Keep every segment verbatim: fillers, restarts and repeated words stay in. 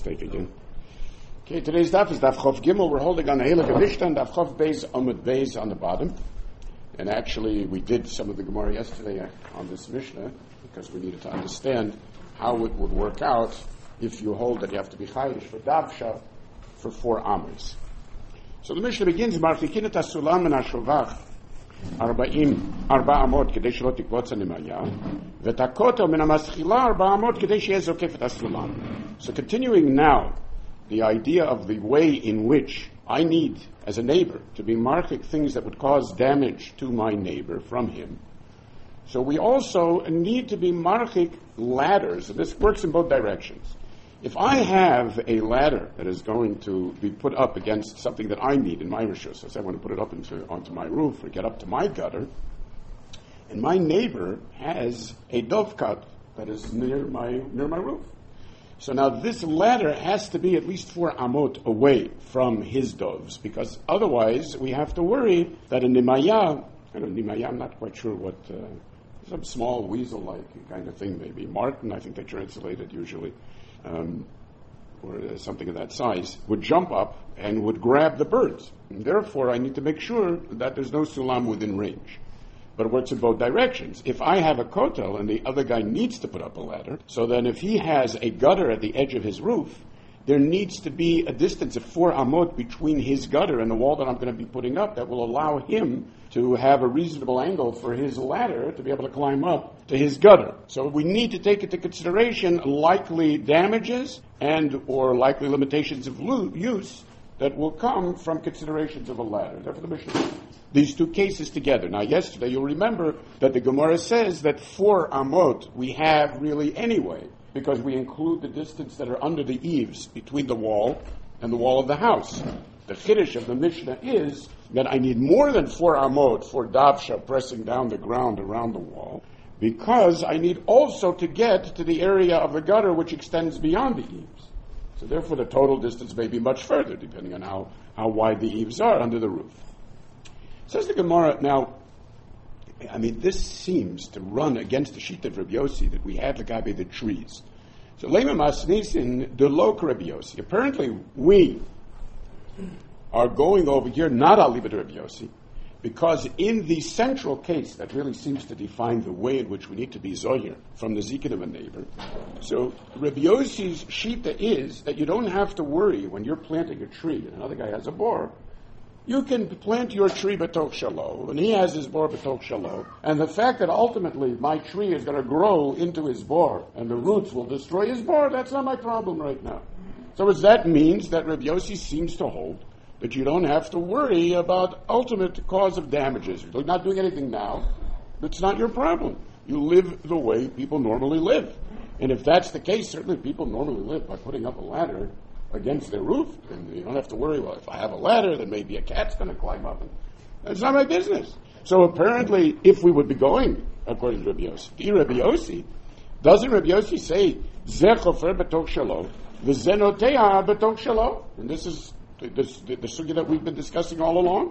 take again. Okay, today's daf is daf Chof Gimel. We're holding on the Heilige Mishnah and daf Chof Beis Amud Beis on the bottom. And actually, we did some of the Gemara yesterday on this Mishnah because we needed to understand how it would work out if you hold that you have to be chayish for davsha for four amos. So the Mishnah begins, Marchikin et hasulam min hashovach arba'im arba amot kedei shelo tikvotz hanimaya v'takoto min hamaschila arba amot kedei sheyeh zokef et hasulam. So continuing now, the idea of the way in which I need, as a neighbor, to be marking things that would cause damage to my neighbor from him. So we also need to be marking ladders, and this works in both directions. If I have a ladder that is going to be put up against something that I need in my rishus, so say I want to put it up into, onto my roof or get up to my gutter, and my neighbor has a dovekat that is near my near my roof. So now this ladder has to be at least four amot away from his doves, because otherwise we have to worry that a nimaya, I don't know, nimaya, I'm not quite sure what, uh, some small weasel-like kind of thing maybe. Martin, I think they translate it usually, um, or uh, something of that size, would jump up and would grab the birds. And therefore I need to make sure that there's no sulam within range. But it works in both directions. If I have a kotel and the other guy needs to put up a ladder, so then if he has a gutter at the edge of his roof, there needs to be a distance of four amot between his gutter and the wall that I'm going to be putting up that will allow him to have a reasonable angle for his ladder to be able to climb up to his gutter. So we need to take into consideration likely damages and or likely limitations of lo- use that will come from considerations of a ladder. Therefore the Mishnah, these two cases together. Now yesterday you'll remember that the Gemara says that four amot we have really anyway, because we include the distance that are under the eaves between the wall and the wall of the house. The chiddush of the Mishnah is that I need more than four amot for davsha pressing down the ground around the wall, because I need also to get to the area of the gutter which extends beyond the eaves. So therefore the total distance may be much further, depending on how, how wide the eaves are under the roof. Says the Gemara, now, I mean, this seems to run against the sheet of Rabbi Yossi that we have the gabe the trees. So Lema Masnisin de Lok Rabbi Yossi. Apparently we are going over here not al libet Rabbi Yossi, because in the central case that really seems to define the way in which we need to be zohir from the zikin of a neighbor. So Rabbi Yossi's shita is that you don't have to worry when you're planting a tree and another guy has a bor. You can plant your tree b'tok shalo, and he has his bor b'tok shalo, and the fact that ultimately my tree is going to grow into his bor, and the roots will destroy his bor, that's not my problem right now. So as that means that Rabbi Yossi seems to hold that you don't have to worry about ultimate cause of damages. You're not doing anything now. It's not your problem. You live the way people normally live. And if that's the case, certainly people normally live by putting up a ladder against their roof, and you don't have to worry, well, if I have a ladder, then maybe a cat's going to climb up. And that's not my business. So apparently, if we would be going, according to Rabbi Yossi, Rabbi Yossi, doesn't Rabbi Yossi say, Zeh chofer b'tok shalo, v'zeh noteah b'tok shalo? And this is the, the, the sugya that we've been discussing all along.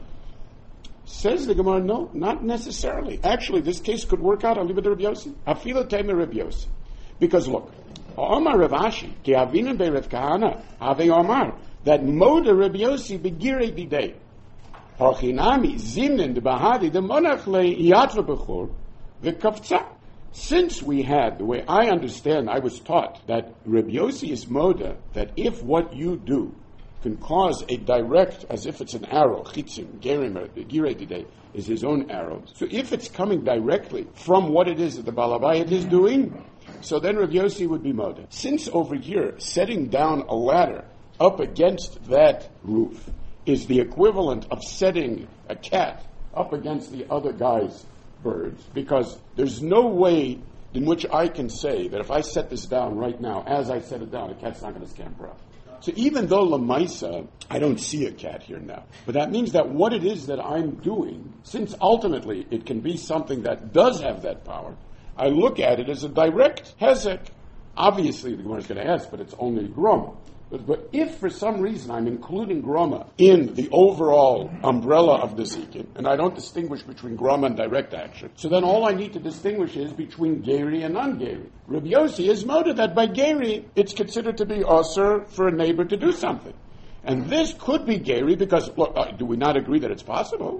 Says the Gemara, no, not necessarily. Actually, this case could work out, I'll leave it to Rabbi Yossi. Afila teime Rabbi Yossi. Because look, Omar Rav Ashi, ki avinu be Rav Kahana, ave Omar, that moda Rabbi Yossi begirei bidei. Hochinami zimnen de bahadi de monach le yatva bechor v'kavtza. Since we had, the way I understand, I was taught that Rabbi Yossi is moda, that if what you do can cause a direct, as if it's an arrow, chitzim, gerim, girei bidei, is his own arrow. So if it's coming directly from what it is that the Balabayit is doing, so then Rav Yossi would be moda. Since over here, setting down a ladder up against that roof is the equivalent of setting a cat up against the other guy's birds, because there's no way in which I can say that if I set this down right now, as I set it down, a cat's not going to scamper up. So even though Lamaisa, I don't see a cat here now, but that means that what it is that I'm doing, since ultimately it can be something that does have that power, I look at it as a direct hezek. Obviously, the Gemara is going to ask, but it's only grom. But, but if for some reason I'm including groma in the overall umbrella of Nezikin, and I don't distinguish between groma and direct action, so then all I need to distinguish is between geri and non-geri. Rabbi Yossi is motive that by geri, it's considered to be usher for a neighbor to do something. And this could be geri because, look, uh, do we not agree that it's possible?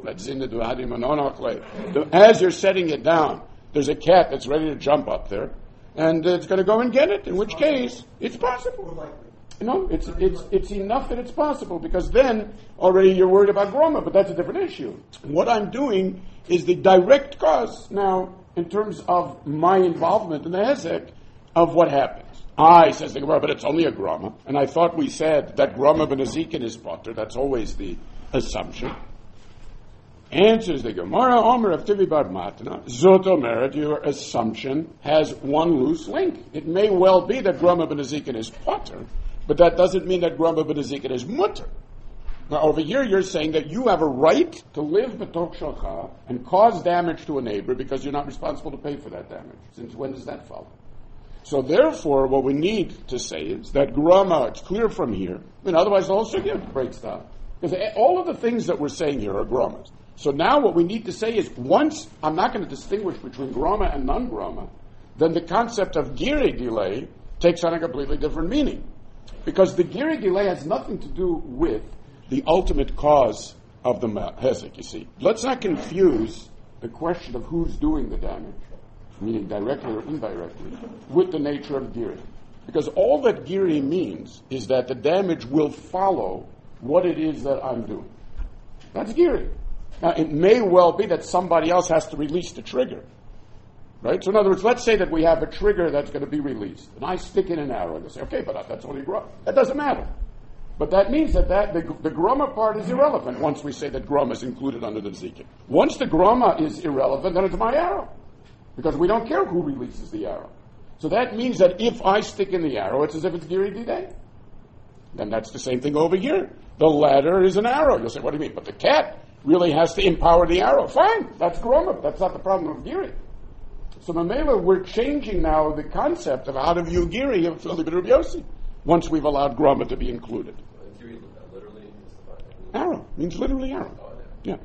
As you're setting it down, there's a cat that's ready to jump up there, and it's going to go and get it, in which case, it's possible. No, it's it's it's enough that it's possible, because then already you're worried about groma, but that's a different issue. What I'm doing is the direct cause now, in terms of my involvement in the hezek, of what happens. I, says the Gemara, but it's only a groma, and I thought we said that groma b'nezikin is potter. That's always the assumption. Answers the Gemara, Omer of Tivi Bar Matna, Zot Omeret, your assumption has one loose link. It may well be that groma b'nezikin is potter, but that doesn't mean that groma b'nezikin is mutter. Now over here you're saying that you have a right to live b'tok shalcha and cause damage to a neighbor because you're not responsible to pay for that damage. Since when does that follow? So therefore what we need to say is that groma, it's clear from here, I mean otherwise the whole sugya breaks down. Because all of the things that we're saying here are gromas. So now what we need to say is, once I'm not going to distinguish between groma and non-groma, then the concept of giri delay takes on a completely different meaning. Because the giri delay has nothing to do with the ultimate cause of the hezek, you see. Let's not confuse the question of who's doing the damage, meaning directly or indirectly, with the nature of giri. Because all that giri means is that the damage will follow what it is that I'm doing. That's giri. Now, it may well be that somebody else has to release the trigger. Right? So in other words, let's say that we have a trigger that's going to be released, and I stick in an arrow, and they say, okay, but that's only groma. That doesn't matter. But that means that, that the, the groma part is irrelevant once we say that groma is included under the zikin. Once the groma is irrelevant, then it's my arrow. Because we don't care who releases the arrow. So that means that if I stick in the arrow, it's as if it's giri diday. Then that's the same thing over here. The ladder is an arrow. You'll say, what do you mean? But the cat really has to empower the arrow. Fine, that's groma. That's not the problem of giri. So Mamela, we're changing now the concept of how to view giri of Rabbi Yossi, once we've allowed groma to be included. Literally, arrow means literally arrow. Yeah.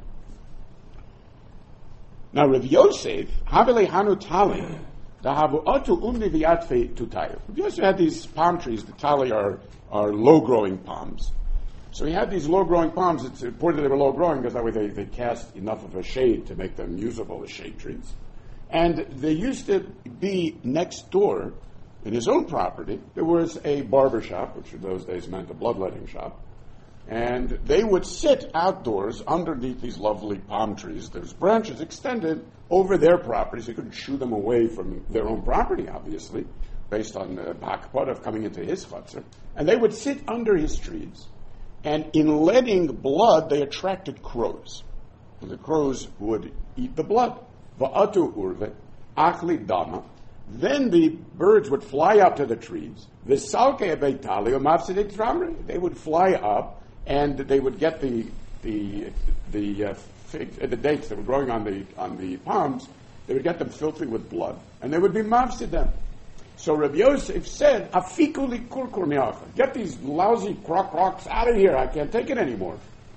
Now Rabbi Yosef, Havele Hanu Tali, Dahavu Otu Umni Viatfe Tutayu. Rabbi Yosef had these palm trees. The Tali are are low growing palms. So he had these low-growing palms. It's important they were low-growing because that way they, they cast enough of a shade to make them usable as shade trees. And they used to be next door, in his own property, there was a barber shop, which in those days meant a bloodletting shop. And they would sit outdoors underneath these lovely palm trees. There's branches extended over their property, so you couldn't shoo them away from their own property, obviously, based on the bakpot of coming into his chutzner. And they would sit under his trees. And in letting blood, they attracted crows. And the crows would eat the blood. Va'atu urve, achli dama. Then the birds would fly up to the trees. V'salke beitali umavsidik tramri. They would fly up, and they would get the the the uh, figs, uh, the dates that were growing on the on the palms. They would get them filthy with blood, and they would be mavsid them. So Rabbi Yosef said, "Afiku li kurkur mi'acha. Get these lousy croc rocks out of here. I can't take it anymore."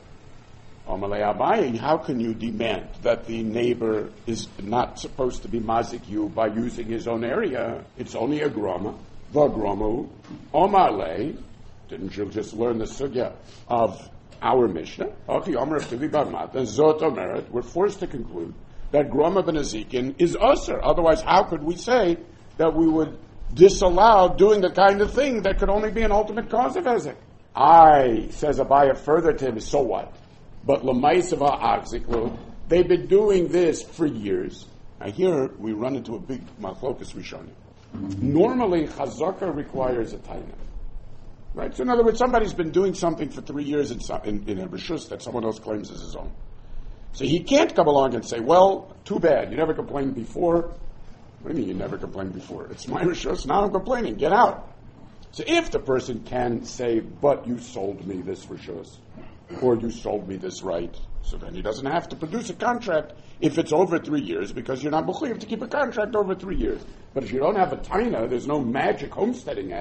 Amalei Abaye, how can you demand that the neighbor is not supposed to be mazik you by using his own area? It's only a groma. The gromu. Omalei, didn't you just learn the sugya of our Mishnah? Okay, Omer Tivi Bar Matna, Zot Omeret, we're forced to conclude that groma b'nezikin is usher. Otherwise, how could we say that we would disallow doing the kind of thing that could only be an ultimate cause of hezek? I, says Abaya further to him, so what? But l'maisava agziklu, they've been doing this for years. Now here we run into a big machlokas rishonim. Normally, chazaka requires a taina. Right? So in other words, somebody's been doing something for three years in, some, in, in a rishus that someone else claims is his own. So he can't come along and say, well, too bad, you never complained before. What do you mean you never complained before? It's my rishus, now I'm complaining, get out. So if the person can say, but you sold me this rishus, or you sold me this right, so then he doesn't have to produce a contract if it's over three years, because you're not mechuyev to keep a contract over three years. But if you don't have a taina, there's no magic homesteading act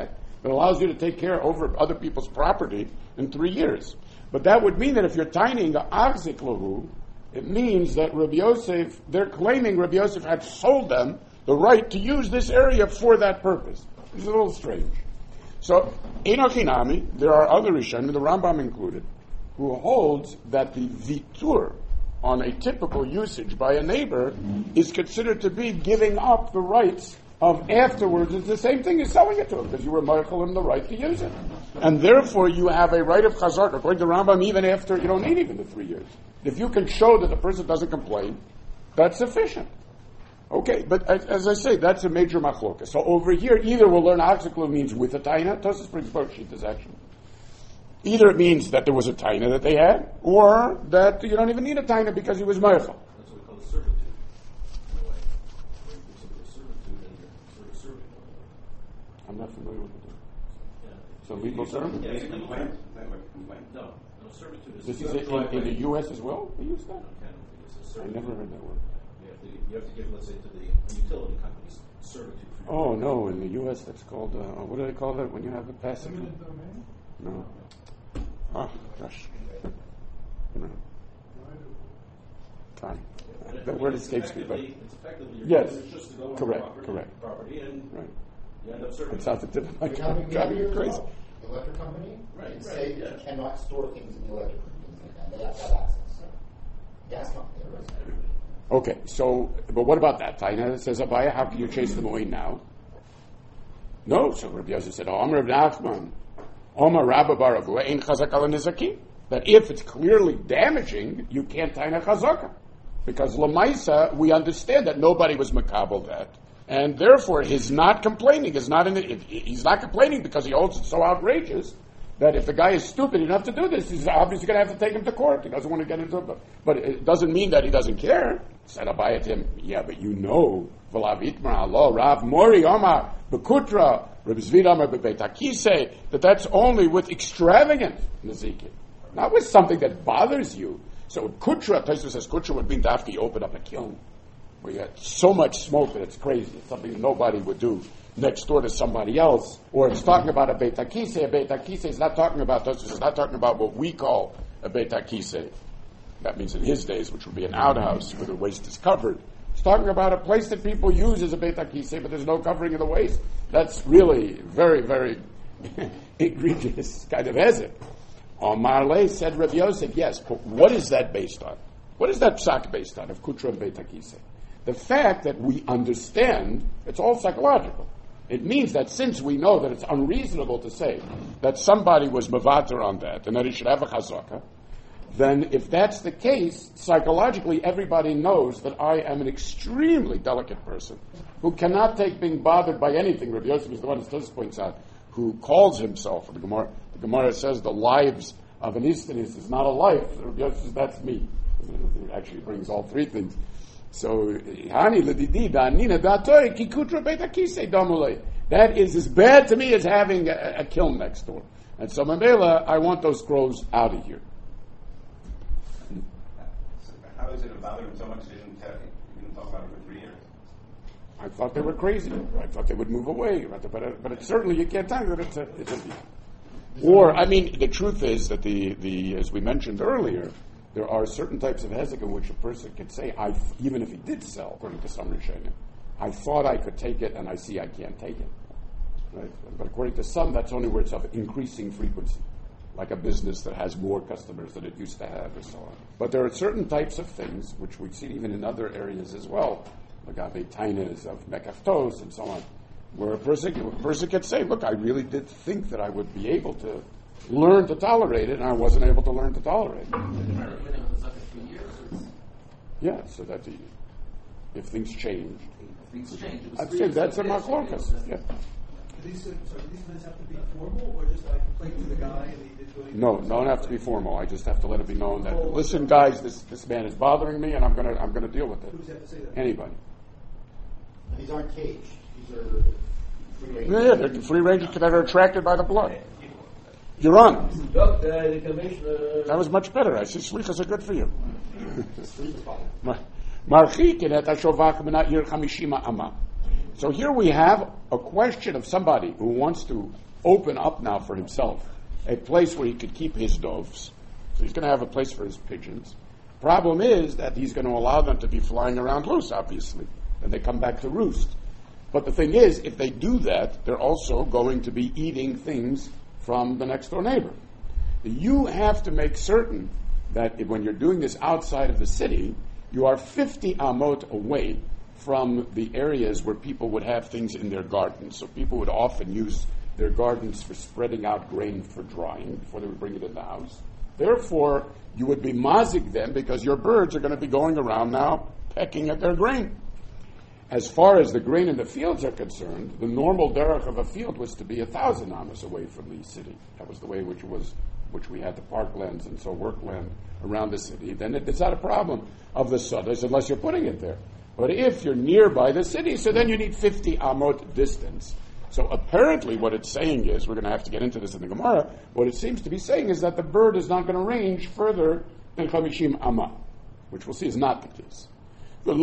that allows you to take care over other people's property in three years. But that would mean that if you're tining achzik lahu, it means that Rabbi Yosef, they're claiming Rabbi Yosef had sold them the right to use this area for that purpose. It's a little strange. So, Enochinami, there are other Rishonim, the Rambam included, who holds that the vitur on a typical usage by a neighbor is considered to be giving up the rights of afterwards. It's the same thing as selling it to him, because you were marchal him the right to use it. And therefore you have a right of chazar, according to Rambam, even after, you don't need even the three years. If you can show that the person doesn't complain, that's sufficient. Okay, but as, as I say, that's a major machloka. So over here, either we'll learn achzik means with a taina, Tosfos brings both shittas actually. Either it means that there was a taina that they had, or that you don't even need a taina because he was marchal. That's what we call servitude. In a way, when you give somebody a servitude, then you're sort of serving them. I'm not familiar with it. Yeah. It's a legal term? Yeah, it's a legal term. No, no, servitude is... This is it in, in the U S as well? They use that? No, it's a I servitude. never heard that word. You have, to, you have to give, let's say, to the utility companies servitude. For Oh, no, in the U S that's called, uh, what do they call that when you have a passive? No. Oh, gosh. No. Time. But That it- word it's escapes me, but... It's effectively your Yes, it's just to go on correct, property, correct. property, and Right. you end up serving. It sounds a different, like, The company driving you as crazy. well. The electric company Right, can right, say yeah. you cannot store things in the electric company, things like that. They have to have access. Gas company, right? Okay, so, but what about that? Taina says, Abaya, how can you chase them away now? No, so Rabbi Yosef said, Omer Rav Nachman, Omer Rabba Baravu, Ein Chazak Ala Nizakim. That if it's clearly damaging, you can't taina chazaka. Because Lamaisa, we understand that nobody was makabel that. And therefore, his not complaining is not in the, he's not complaining because he holds it so outrageous that if the guy is stupid enough to do this, he's obviously going to have to take him to court. He doesn't want to get into it. But, but it doesn't mean that he doesn't care. Said Abayah to him, yeah, but you know, V'lav Itmar Allah, Rav Mori Omar, Bekutra, Rabbi Zvid Omar, Bebeit HaKisei, that that's only with extravagant Nezikin, not with something that bothers you. So Kutra, Tosfos says Kutra would mean to after you open up a kiln, where you had so much smoke that it's crazy. It's something nobody would do next door to somebody else. Or it's talking about a Beit HaKisei. A Beit HaKisei is not talking about, it's not talking about what we call a Beit HaKisei. That means in his days, which would be an outhouse where the waste is covered. It's talking about a place that people use as a Beit HaKisei, but there's no covering of the waste. That's really very, very egregious kind of hezek. Marley said Rabbi Yosef, yes, but what is that based on? What is that psak based on of Kutra and Beit HaKisei? The fact that we understand, it's all psychological. It means that since we know that it's unreasonable to say that somebody was mavater on that and that he should have a chazaka, then if that's the case, psychologically everybody knows that I am an extremely delicate person who cannot take being bothered by anything. Rabbi Yosef is the one, as Tosfos points out, who calls himself, the Gemara, the Gemara says the lives of an Istanis is not a life. Rabbi Yosef says, that's me. It actually brings all three things. So, Hani Ledidi, Danina Datoy, Kikutra Beit HaKisei Damulei. That is as bad to me as having a, a kiln next door. And so, Mambela, I want those scrolls out of here. How is it bother him so much they didn't, tell, you didn't talk about it for three years? I thought they were crazy. I thought they would move away. But, but, but it, certainly you can't tell that it's a, it's a... Or, I mean, the truth is that the, the as we mentioned earlier, there are certain types of hezek in which a person could say, I, even if he did sell, according to some Rishonim, I thought I could take it and I see I can't take it. Right? But according to some, that's only where it's of increasing frequency, like a business that has more customers than it used to have, or so on. But there are certain types of things, which we see even in other areas as well, like Agave Tainas of Mekaftos and so on, where a person, a person can say, look, I really did think that I would be able to learn to tolerate it, and I wasn't able to learn to tolerate it. Yeah, so that the, if things change. Things change. I'd say that's a machlokas. Yeah. These, sorry, these events have to be formal, or just like complain to the guy and he did really No, don't have to be formal. I just have to let it be known that, listen, guys, this this man is bothering me, and I'm gonna I'm gonna deal with it. Who does he have to say that? Anybody. And these aren't caged. These are free range. Yeah, yeah, they're free range that are attracted by the blood. You're on. Doctor, the commissioner. That was much better. I see slichas are good for you. Marchikin et hashovach menat yir chamishima ama. So here we have a question of somebody who wants to open up now for himself a place where he could keep his doves. So he's going to have a place for his pigeons. Problem is that he's going to allow them to be flying around loose, obviously, and they come back to roost. But the thing is, if they do that, they're also going to be eating things from the next door neighbor. You have to make certain that if, when you're doing this outside of the city, you are fifty amot away from the areas where people would have things in their gardens. So people would often use their gardens for spreading out grain for drying before they would bring it in the house. Therefore, you would be mazik them because your birds are going to be going around now pecking at their grain. As far as the grain in the fields are concerned, the normal derech of a field was to be a thousand amos away from the city. That was the way which was, which we had the parklands and so workland around the city. Then it, it's not a problem of the sudders unless you're putting it there. But if you're nearby the city, so then you need fifty amot distance. So apparently what it's saying is, we're going to have to get into this in the Gemara, what it seems to be saying is that the bird is not going to range further than chamishim amah, which we'll see is not the case. And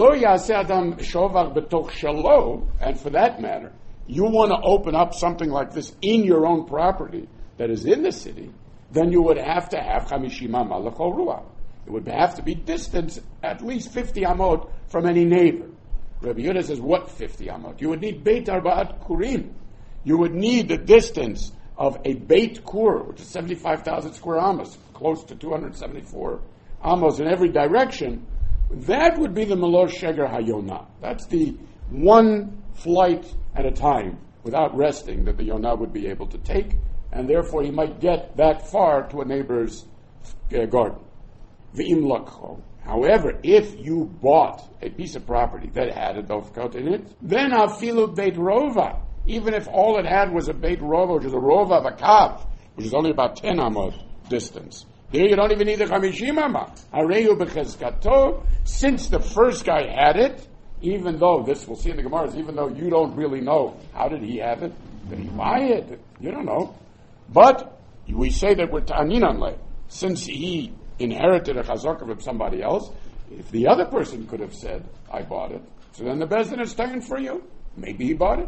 for that matter, you want to open up something like this in your own property that is in the city, then you would have to have chamishim amah l'chol ruah. It would have to be distant at least fifty amot from any neighbor. Rabbi Yehuda says, what fifty amot? You would need beit arba'at kurim. You would need the distance of a beit kur, which is seventy-five thousand square amos, close to two hundred seventy-four amos in every direction. That would be the Melor Sheger HaYonah. That's the one flight at a time, without resting, that the Yonah would be able to take, and therefore he might get that far to a neighbor's uh, garden. V'im lakcho. However, if you bought a piece of property that had a dovkot in it, then afilu beit rova, even if all it had was a beit rova, which is a rova of a kav, which is only about ten amot distance. There you don't even need the chamishim amah. Hareyu b'chezkato, since the first guy had it, even though, this we'll see in the Gemara, even though you don't really know, how did he have it? Did he buy it? You don't know. But we say that we're ta'anin le, since he inherited a chazaka from somebody else, if the other person could have said, I bought it, so then the bezdin is taken for you. Maybe he bought it.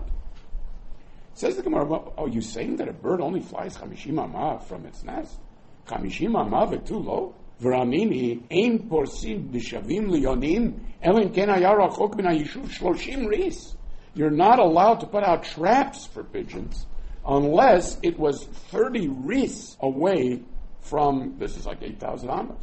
Says the Gemara, well, oh, you saying that a bird only flies chamishim amah from its nest? Chamishim amah v'tu lo? V'ramini ein porsim d'shavim liyonim elin ken hayar rachok min hayishuv shloshim ris. You're not allowed to put out traps for pigeons unless it was thirty ris away from, this is like eight thousand amas.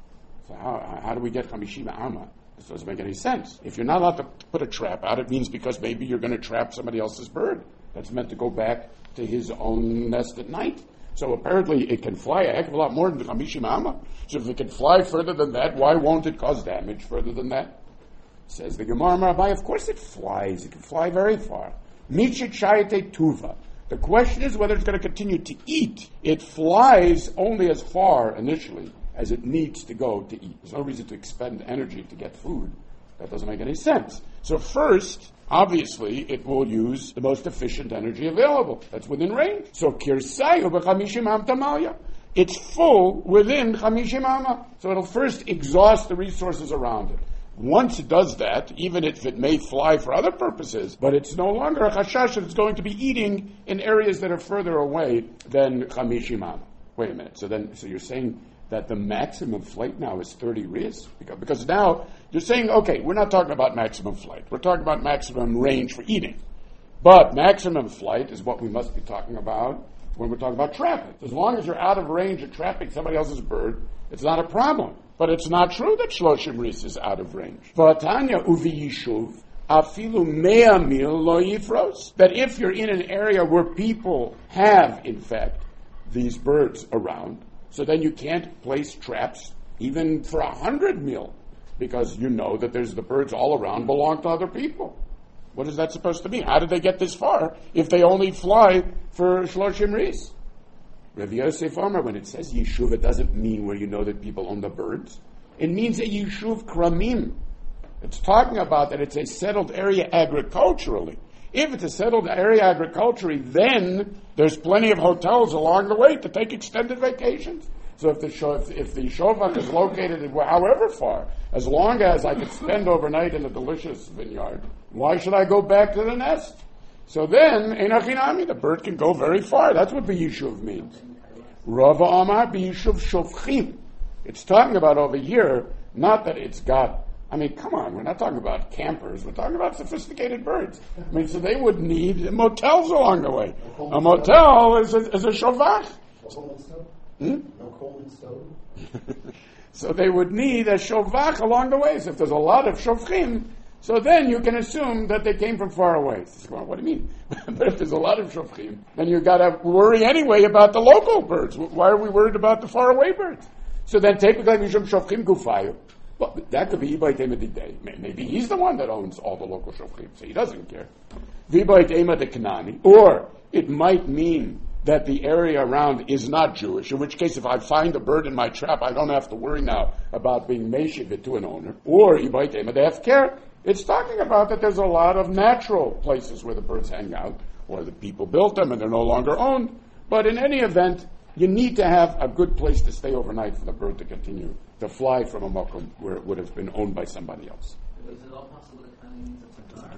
So how, how do we get chamishim amah? This doesn't make any sense. If you're not allowed to put a trap out, it means because maybe you're going to trap somebody else's bird that's meant to go back to his own nest at night. So apparently it can fly a heck of a lot more than the chamishim amah. So if it can fly further than that, why won't it cause damage further than that? Says the Gemara Rabbi, of course it flies. It can fly very far. Michit shayate tuva. The question is whether it's going to continue to eat. It flies only as far initially as it needs to go to eat. There's no reason to expend energy to get food. That doesn't make any sense. So first, obviously, it will use the most efficient energy available. That's within range. So kirsayu b'chamishim am tamalya. It's full within chamishim amma. So it'll first exhaust the resources around it. Once it does that, even if it may fly for other purposes, but it's no longer a chashash that it's going to be eating in areas that are further away than chamishim amma. Wait a minute. So then, so you're saying that the maximum flight now is thirty ris? Because, because now you're saying, okay, we're not talking about maximum flight. We're talking about maximum range for eating. But maximum flight is what we must be talking about when we're talking about trapping. As long as you're out of range of trapping somebody else's bird, it's not a problem. But it's not true that shloshim ris is out of range. V'atanya uvi yishuv afilu mea mil lo yifros. That if you're in an area where people have, in fact, these birds around, so then you can't place traps even for a hundred mil, because you know that there's the birds all around belong to other people. What is that supposed to mean? How did they get this far if they only fly for shloshim ris? Rav Yosef Omer, when it says yishuv, it doesn't mean where you know that people own the birds. It means a yishuv kramim. It's talking about that it's a settled area agriculturally. If it's a settled area agriculturally, then there's plenty of hotels along the way to take extended vacations. So if the if, if the shovach is located in however far, as long as I could spend overnight in a delicious vineyard, why should I go back to the nest? So then, Einachinami, the bird can go very far. That's what B'yishuv means. Rava Amar B'yishuv Shofchim. It's talking about over here, not that it's got, I mean, come on, we're not talking about campers, we're talking about sophisticated birds. I mean, so they would need motels along the way. A motel is a, is a shovach. No cold stove? Hmm? No cold stove? So they would need a shovach along the way. So if there's a lot of shofchim, so then you can assume that they came from far away. Well, what do you mean? But if there's a lot of shofchim, then you've got to worry anyway about the local birds. Why are we worried about the far away birds? So then typically, mishum shofchim gufayu. Well, that could be Ibai Tema Didei. Maybe he's the one that owns all the local shofchim, so he doesn't care. Vibai Tema de Kanani. Or it might mean that the area around is not Jewish, in which case if I find a bird in my trap, I don't have to worry now about being meshiv to an owner. Or Ibai Tema de Hefker. It's talking about that there's a lot of natural places where the birds hang out, or the people built them and they're no longer owned. But in any event, you need to have a good place to stay overnight for the bird to continue to fly from a makom where it would have been owned by somebody else. Is it all possible that kind of means it's a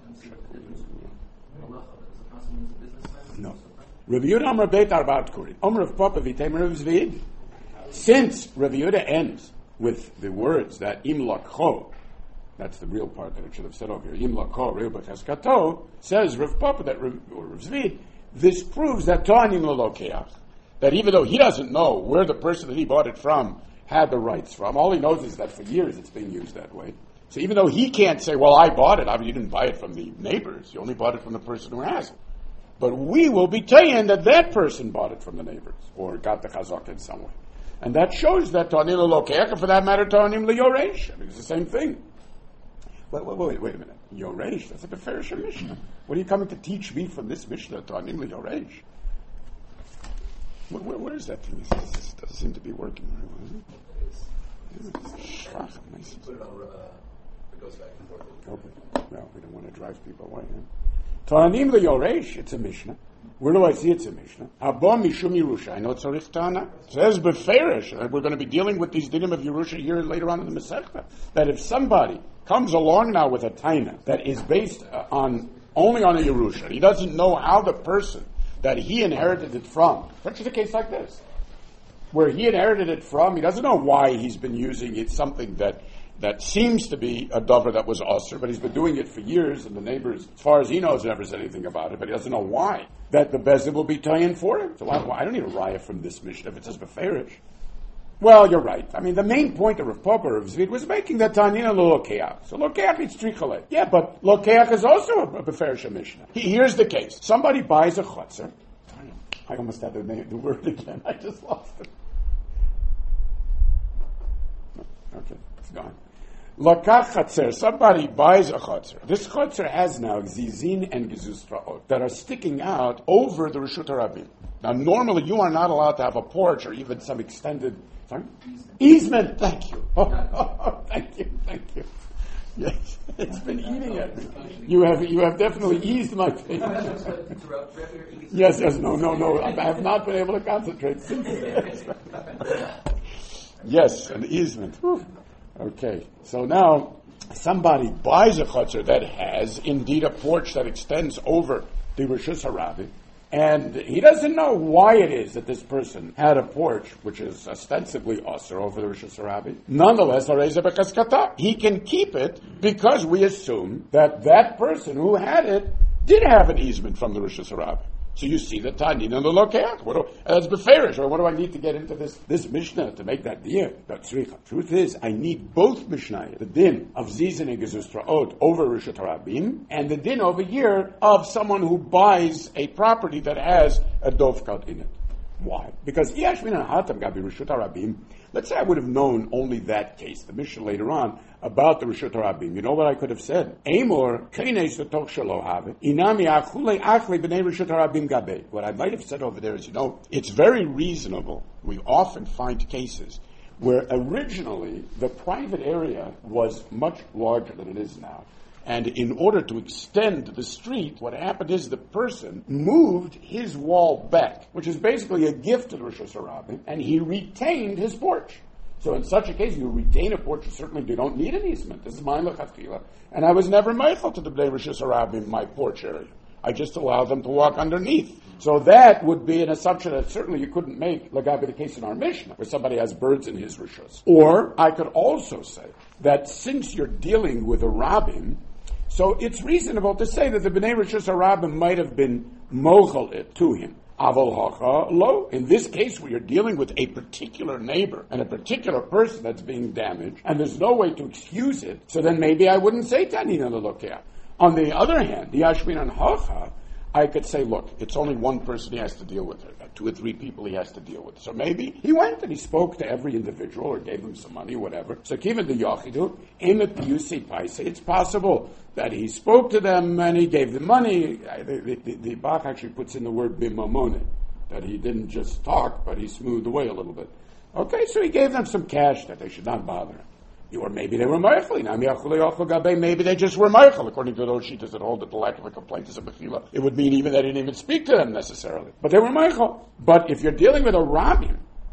possible means a businessman? No. Rav Yehuda Amar Beit Arbat Kuri. Omer of Papa V'Teimer Rav Zvid. Since Rav Yehuda ends with the words that Im Lakho, that's the real part that it should have said over here, Im Lakho Reu B'Cheskato, says Rav Papa that Rav, or Rav Zvid, this proves that To'anim L'Lokeach, that even though he doesn't know where the person that he bought it from had the rights from, all he knows is that for years it's being used that way. So even though he can't say, well, I bought it, I mean, you didn't buy it from the neighbors, you only bought it from the person who has it. But we will be saying that that person bought it from the neighbors, or got the chazak in some way. And that shows that To'anim L'Lokeach, and for that matter, To'anim L'Yoresh. I mean, it's the same thing. Wait, wait, wait, wait a minute. Yoresh, that's a Beferish Mishnah. What are you coming to teach me from this Mishnah, To'anim L'Yoresh? Where, where, where is that thing? This, this doesn't seem to be working very well, is it? Shach, nice. Put it on, uh, it goes back and forth. Okay. Well, we don't want to drive people away. Ta'anim L'Yoresh, it's a Mishnah. Where do I see it's a Mishnah? Haba Mishum Yerusha. I know it's Tzorich Tana. It says Beferish. We're going to be dealing with these dinim of Yerusha here later on in the Masechta. That if somebody comes along now with a taina that is based on only on a Yerusha, he doesn't know how the person that he inherited it from, such as a case like this, where he inherited it from, he doesn't know why he's been using it, something that that seems to be a dover that was usher, but he's been doing it for years, and the neighbors, as far as he knows, never said anything about it, but he doesn't know why. That the bezin will be tying for him. So why, why, I don't need a raya from this Mishnah if it says beferish. Well, you're right. I mean, the main point of Rav Papa, Rav Zvid, was making that Tanina lo lokeach. So lokeach is trichale. Yeah, but lokeach is also a beferish Mishnah. He, here's the case. Somebody buys a chotzer. I almost had the, name, the word again. I just lost it. Okay, it's gone. Lakach chatzer. Somebody buys a chotzer. This chotzer has now zizin and gezustraot that are sticking out over the Reshut HaRabim. Now, normally you are not allowed to have a porch or even some extended sorry? Easement. Easement. Thank you. Oh, oh, oh, thank you. Thank you. Yes, it's been eating at me. You have you have definitely eased my pain. Yes, yes, no, no, no. I have not been able to concentrate since then. Yes, an easement. Whew. Okay, so now somebody buys a chutzner that has indeed a porch that extends over the Reshus HaRabbi, and he doesn't know why it is that this person had a porch which is ostensibly usher over the Reshus HaRabbi. Nonetheless, Areza B'Kaskata, he can keep it because we assume that that person who had it did have an easement from the Reshus HaRabbi. So you see the Tanin and the Lokeach. What do, that's beferish, or what do I need to get into this, this Mishnah to make that deal? Truth is, I need both Mishnah, the din of Zizin and Gezustraot over Reshut HaRabim, and the din over here of someone who buys a property that has a dovkat in it. Why? Because Iyashmin Hatam Gabi Reshut HaRabim, let's say I would have known only that case, the Mishnah later on, about the Reshut HaRabim. You know what I could have said? Amor, Keinei Sotok Shelo Have, Inami Achule Achle B'nei Reshut HaRabim Gabe. What I might have said over there is, you know, it's very reasonable. We often find cases where originally the private area was much larger than it is now. And in order to extend the street, what happened is the person moved his wall back, which is basically a gift to the Reshus HaRabim, and he retained his porch. So in such a case, you retain a porch, you certainly you don't need an easement. This is mine lechatchila. And I was never meichel to the Bnei Reshus HaRabim, my porch area. I just allow them to walk underneath. So that would be an assumption that certainly you couldn't make Lagabi the case in our Mishnah, where somebody has birds in his rishus. Or I could also say that since you're dealing with a rabbin, so it's reasonable to say that the Bnei Rishus HaRabbim might have been mochel it to him. Aval hacha lo. In this case, where you're dealing with a particular neighbor and a particular person that's being damaged, and there's no way to excuse it, so then maybe I wouldn't say tanina lelokea. On the other hand, the Yashminan hacha, I could say, look, it's only one person he has to deal with, or two or three people he has to deal with. So maybe he went and he spoke to every individual or gave them some money, whatever. So given the Yachidu, in the Piyusi Paisa, it's possible that he spoke to them and he gave them money. The, the, the Bach actually puts in the word bimamone, that he didn't just talk, but he smoothed away a little bit. Okay, so he gave them some cash that they should not bother him. Or maybe they were meichel. Maybe they just were meichel. According to those sheetas that hold that the lack of a complaint is a mechila, it would mean even they didn't even speak to them necessarily. But they were meichel. But if you're dealing with a rabbin,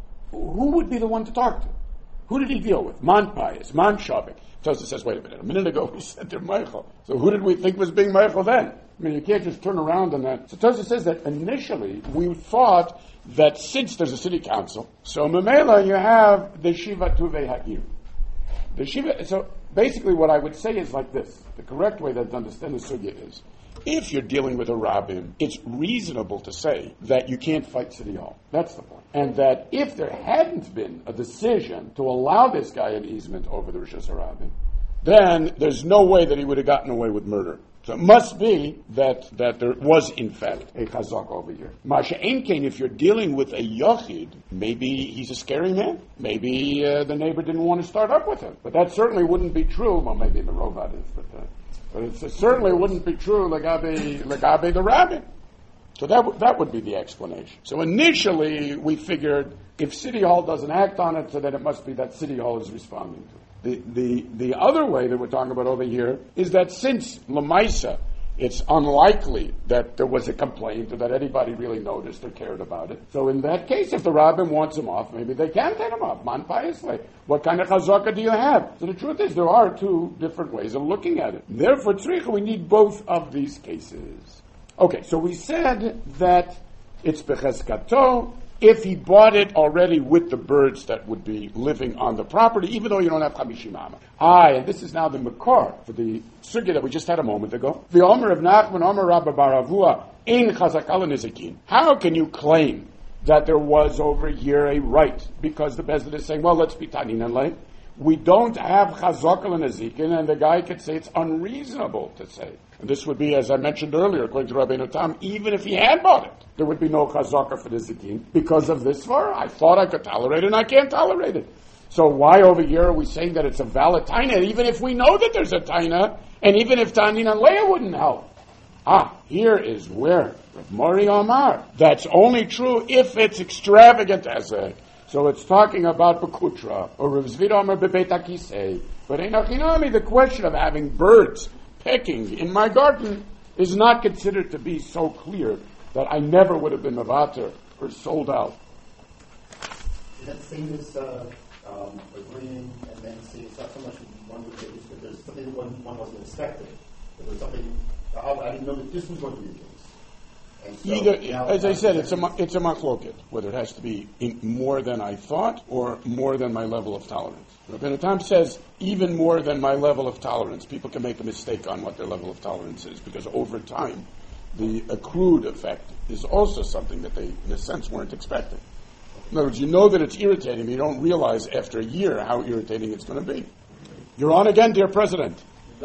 who would be the one to talk to? Who did he deal with? Man Payas, Man Shavik. Tosa says, wait a minute, a minute ago we said they're meichel. So who did we think was being meichel then? I mean, you can't just turn around on that. So Tosa says that initially we thought that since there's a city council, so Mamela you have the Shiva Tuvei Ha'ir. The Shiva, so basically what I would say is like this. The correct way to understand the sugya is, if you're dealing with a rabbin, it's reasonable to say that you can't fight City Hall. That's the point. And that if there hadn't been a decision to allow this guy an easement over the Rishus HaRabbin, then there's no way that he would have gotten away with murder. So it must be that, that there was, in fact, a chazak over here. Masha Einkein, if you're dealing with a yachid, maybe he's a scary man. Maybe uh, the neighbor didn't want to start up with him. But that certainly wouldn't be true. Well, maybe the robot is, but, uh, but it's, it certainly wouldn't be true legabe, legabe the rabbin. So that, w- that would be the explanation. So initially, we figured if City Hall doesn't act on it, so then it must be that City Hall is responding to it. The, the the other way that we're talking about over here is that since Lamaisa, it's unlikely that there was a complaint or that anybody really noticed or cared about it. So in that case, if the rabbin wants him off, maybe they can take him off. Man payasle. What kind of chazaka do you have? So the truth is, there are two different ways of looking at it. Therefore, tzricha, we need both of these cases. Okay, so we said that it's bechezkato if he bought it already with the birds that would be living on the property, even though you don't have chamishim amma. Ah, and this is now the makor for the sugya that we just had a moment ago. The Omer of Nachman, Omer Rabba Baravua, in chazakal nizikin. How can you claim that there was over here a right? Because the Bezdin is saying, well, let's be tanin and lay. We don't have chazakal nizikin, and the guy could say it's unreasonable to say. And this would be, as I mentioned earlier, according to Rabbeinu Tam, even if he had bought it, there would be no chazaka for the zikin because of this var. I thought I could tolerate it, and I can't tolerate it. So why over here are we saying that it's a valid taina, even if we know that there's a taina, and even if Tanin and Leah wouldn't help? Ah, here is where Rav Mori Amar. That's only true if it's extravagant as a. So it's talking about Bekutra, or Rav Zvid Amar Bebeit HaKisei. But in Achinami, the question of having birds pecking in my garden is not considered to be so clear that I never would have been mavater or sold out. Is that the same as uh, um, agreeing and then saying it's not so much one would say but there's something one, one wasn't expecting. There was something, I, I didn't know that this was going to be the case. And so, Either, now, as I said, it's a it's a machloket, whether it has to be in more than I thought or more than my level of tolerance. Rabbeinu Tam says even more than my level of tolerance. People can make a mistake on what their level of tolerance is because over time, the accrued effect is also something that they, in a sense, weren't expecting. In other words, you know that it's irritating, but you don't realize after a year how irritating it's going to be. You're on again, dear President.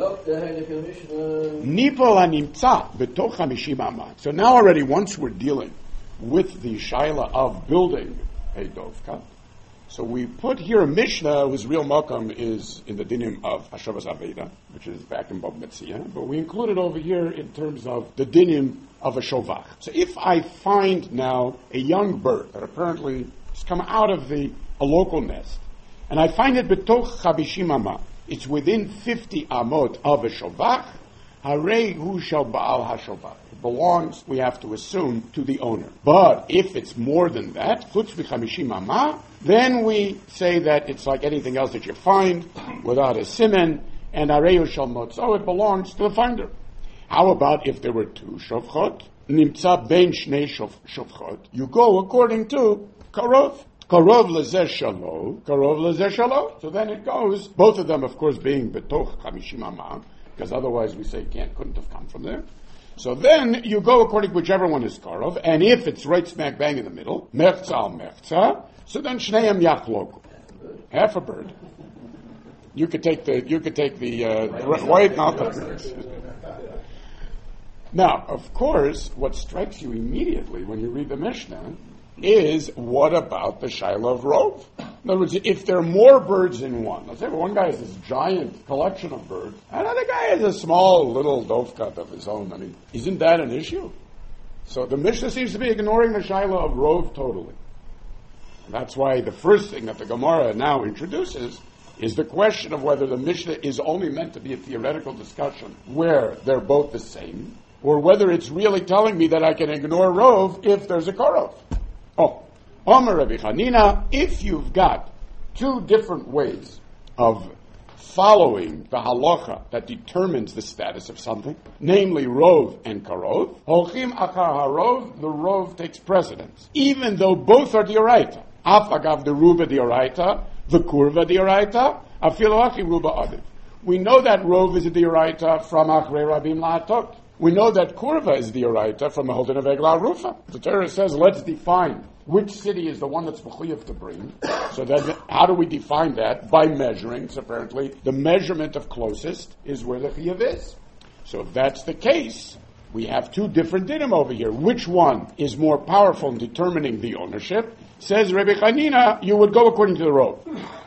Nipol hanimtza betoch hamishim amad. So now already, once we're dealing with the shaila of building a dovka, so we put here a Mishnah whose real makam is in the dinim of Hashavas Aveda, which is back in Bab Metzia, but we include it over here in terms of the dinim of a shovach. So if I find now a young bird that apparently has come out of the a local nest, and I find it betoch chavishim amah, it's within fifty amot of a shovach, harei hu shel ba'al hashovach. It belongs, we have to assume, to the owner. But if it's more than that, chutz v'chamishim amah, then we say that it's like anything else that you find without a simen, and harei hu shel motzo, it belongs to the finder. How about if there were two shofchot? Nimtza ben shnei shofchot. You go according to karov. Karov lezeh shalo, karov lezeh shalo. So then it goes, both of them, of course, being betoch chamishim amah, because otherwise we say can't, couldn't have come from there. So then you go according to whichever one is karov, and if it's right smack bang in the middle, mechza al mechza, so then shneim yachloku. Half a bird. You could take the, you could take the, uh, white, not the birds. Now, of course, what strikes you immediately when you read the Mishnah is, what about the Shaila of Rov? In other words, if there are more birds in one, let's say one guy has this giant collection of birds, and another guy has a small little dovkat of his own, I mean, isn't that an issue? So the Mishnah seems to be ignoring the Shaila of Rov totally. And that's why the first thing that the Gemara now introduces is the question of whether the Mishnah is only meant to be a theoretical discussion where they're both the same, or whether it's really telling me that I can ignore Rov if there's a Karov. Oh, Omer Rabbi Chanina, if you've got two different ways of following the halacha that determines the status of something, namely Rov and Karov, Holchim Achar HaRov, the Rov takes precedence, even though both are Dioraita. Af agav the Ruba Dioraita, the Kurva Dioraita, Afilo Achi Ruba Adiv. We know that Rov is a Dioraita from Achrei Rabim La'atot. We know that Kurva is the Oraita from the Holden of Eglah Rufa. The Torah says, let's define which city is the one that's Mechuyev to bring. So then, how do we define that? By measuring. So apparently, the measurement of closest is where the Chiyuv is. So if that's the case, we have two different dinim over here. Which one is more powerful in determining the ownership? Says Rabbi Chanina, you would go according to the road.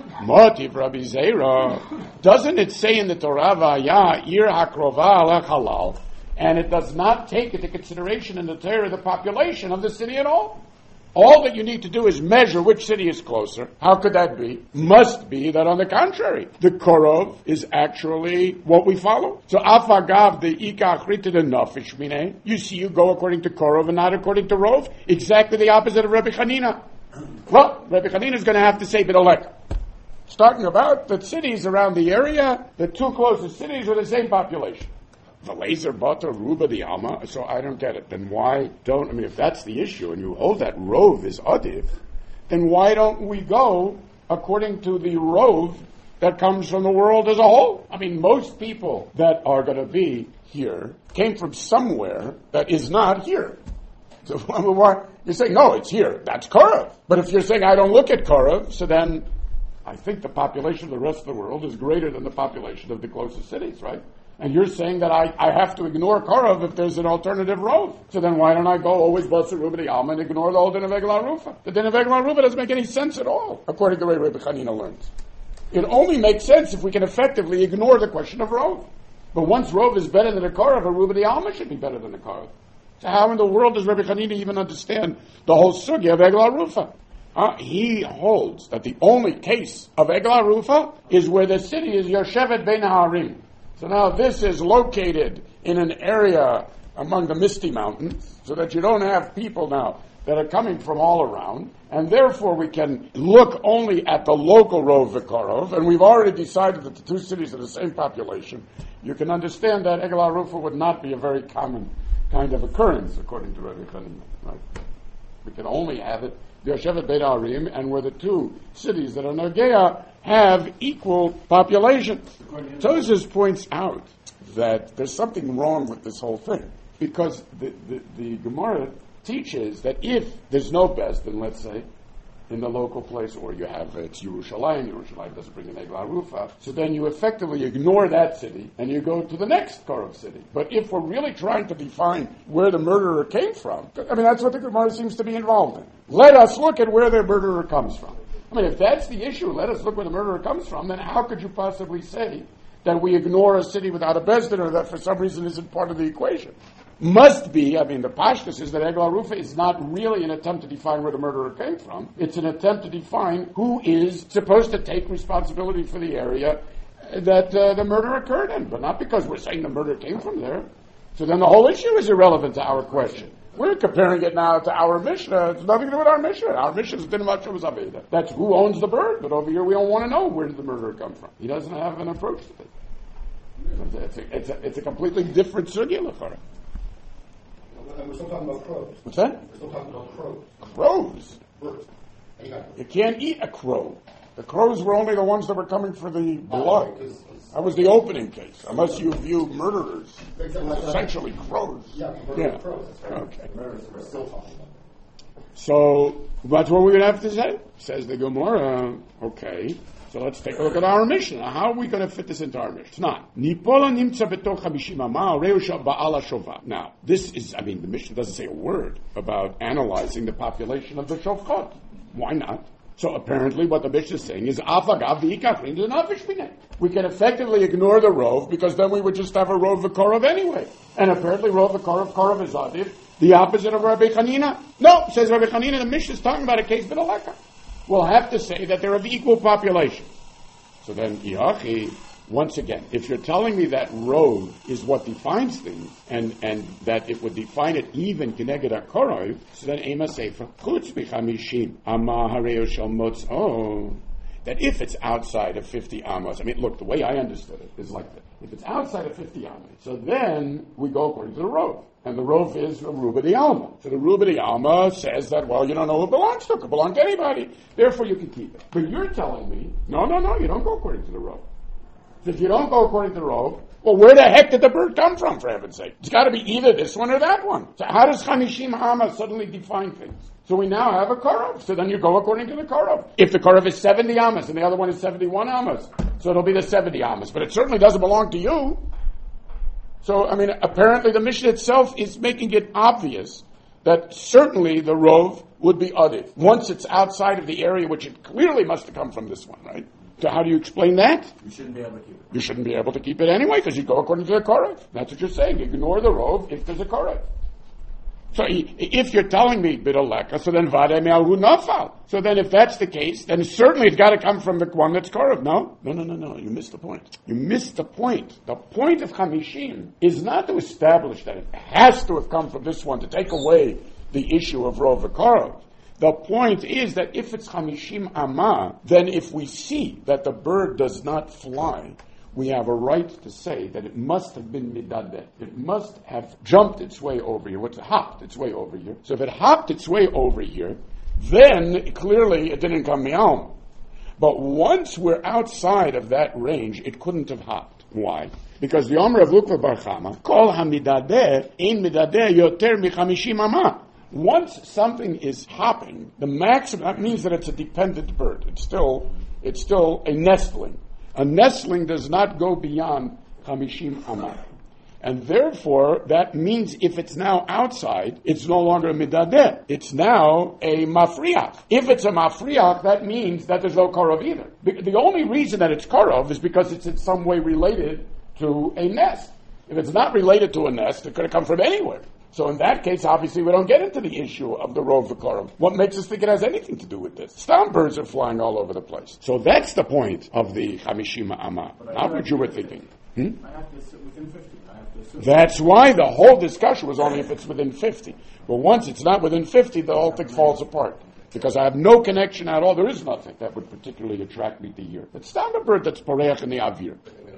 Motiv Rabbi Zeira. Doesn't it say in the Torah, Vaya, Ir HaKrova ala halal? And it does not take into consideration in the Torah the population of the city at all. All that you need to do is measure which city is closer. How could that be? Must be that on the contrary, the Korov is actually what we follow. So Afagav the Ika Achrita the Nafish Mine. You see, you go according to Korov and not according to Rov. Exactly the opposite of Rabbi Chanina. Well, Rabbi Chanina is going to have to say Bidolek. Starting about the cities around the area, the two closest cities are the same population. The laser butter, Ruba the Alma, so I don't get it. Then why don't, I mean, if that's the issue and you hold that Rov is Adiv, then why don't we go according to the Rov that comes from the world as a whole? I mean, most people that are going to be here came from somewhere that is not here. So why, you're saying, no, it's here. That's Korav. But if you're saying, I don't look at Korav, so then I think the population of the rest of the world is greater than the population of the closest cities, right? And you're saying that I, I have to ignore Karov if there's an alternative Rov. So then why don't I go always Basar Ruba the Alma and ignore the whole Din of Eglah Rufa? The Din of Eglah Rufa doesn't make any sense at all, according to the way Rabbi Chanina learns. It only makes sense if we can effectively ignore the question of Rov. But once Rov is better than a Karov, a Ruba the Alma should be better than a Karov. So how in the world does Rabbi Chanina even understand the whole sugya of Eglah Rufa? Uh, he holds that the only case of Eglah Rufa is where the city is Yoshevet Bein HaHarim. So now this is located in an area among the Misty Mountains, so that you don't have people now that are coming from all around, and therefore we can look only at the local Rov Vikarov, and we've already decided that the two cities are the same population. You can understand that Eglah Rufa would not be a very common kind of occurrence, according to Rabbi Chanina. Right? We can only have it Yoshevet Beit Harim, and where the two cities that are Nagea have equal population. Tosfos points out that there's something wrong with this whole thing, because the, the, the Gemara teaches that if there's no best, then let's say, in the local place, or you have, it's Yerushalayim, Yerushalayim doesn't bring an Eglah Rufa, so then you effectively ignore that city, and you go to the next Korov city. But if we're really trying to define where the murderer came from, I mean, that's what the Gemara seems to be involved in. Let us look at where the murderer comes from. I mean, if that's the issue, let us look where the murderer comes from, then how could you possibly say that we ignore a city without a Bezdin, or that for some reason isn't part of the equation? Must be, I mean, the pashtus is that Eglah Rufa is not really an attempt to define where the murderer came from. It's an attempt to define who is supposed to take responsibility for the area that uh, the murder occurred in, but not because we're saying the murder came from there. So then the whole issue is irrelevant to our question. We're comparing it now to our Mishnah. It's nothing to do with our Mishnah. Our Mishnah is Din Machshavas Aveda. That's who owns the bird, but over here we don't want to know where did the murderer come from. He doesn't have an approach to it. It's a, it's a, it's a completely different sugya, l'chara. And we're still talking about crows. What's that? We're still talking about crows. Crows. Birds. Anyhow. You can't eat a crow. The crows were only the ones that were coming for the blood. Oh, 'cause- 'cause- That was the opening case, unless you view murderers Exactly. as essentially crows. Yeah, Yeah. murder crows. That's right. Okay. Murders we're still talking about. So that's what we're going to have to say, says the Gemara. Okay, so let's take a look at our Mishnah. How are we going to fit this into our Mishnah? It's not. Now, this is, I mean, the Mishnah doesn't say a word about analyzing the population of the Shofchot. Why not? So apparently what the Mishnah is saying is, we can effectively ignore the Rov, because then we would just have a Rov V'Korov anyway. And apparently Rov V'Korov, Korov is Adif, the opposite of Rabbi Chanina. No, says Rabbi Chanina, the Mishnah is talking about a case B'Daleka. We'll have to say that they're of equal population. So then, Yachi, once again, if you're telling me that Rov is what defines things, and, and that it would define it even Keneged HaKorov, so then Ema Sefer, Chutz B'Chamishim, Ama Hareo Shel Motz'o, that if it's outside of fifty amos, I mean, look, the way I understood it is like this. If it's outside of fifty amos, so then we go according to the Rov. And the Rov is a Ruba de Alma. So the Ruba de Alma says that, well, you don't know who it belongs to. It could belong to anybody. Therefore, you can keep it. But you're telling me, no, no, no, you don't go according to the Rov. If you don't go according to the Rov, well, where the heck did the bird come from, for heaven's sake? It's got to be either this one or that one. So how does Chamishim Amma suddenly define things? So we now have a Korov. So then you go according to the Korov. If the Korov is seventy Amas and the other one is seventy-one Amas, so it'll be the seventy Amas. But it certainly doesn't belong to you. So, I mean, apparently the Mishnah itself is making it obvious that certainly the Rov would be Adif. Once it's outside of the area, which it clearly must have come from this one, right? So how do you explain that? You shouldn't be able to keep it. You shouldn't be able to keep it anyway, because you go according to the Korov. That's what you're saying. Ignore the Rov if there's a Korov. So if you're telling me B'Daleka, so then Vade Me'alhu Nafal. So then if that's the case, then certainly it's got to come from the one that's Korov. No? No, no, no, no. You missed the point. You missed the point. The point of Chamishim is not to establish that it has to have come from this one to take away the issue of Rov V'Korov. The point is that if it's Chamishim Amma, then if we see that the bird does not fly, we have a right to say that it must have been midadeh. It must have jumped its way over here. What's hopped its way over here? So if it hopped its way over here, then clearly it didn't come me'alma. But once we're outside of that range, it couldn't have hopped. Why? Because the Omer of Lukva Bar Chama, Kol hamidadeh ein midadeh yoter michamishim amma. Once something is hopping, the maximum, that means that it's a dependent bird. It's still, it's still a nestling. A nestling does not go beyond Chamishim Amma. And therefore, that means if it's now outside, it's no longer a midadeh. It's now a mafriach. If it's a mafriach, that means that there's no korov either. The only reason that it's korov is because it's in some way related to a nest. If it's not related to a nest, it could have come from anywhere. So in that case, obviously, we don't get into the issue of the Rov V'Korov. What makes us think it has anything to do with this? Stam birds are flying all over the place. So that's the point of the Chamishima Amma. Not what you were thinking. Hmm? I have to sit within fifty. I have to assume. That's why the whole discussion was only if it's within fifty. But once it's not within fifty, the whole thing falls apart. Because I have no connection at all. There is nothing that would particularly attract me to here. It's Stam a bird that's Poreach in the Avir.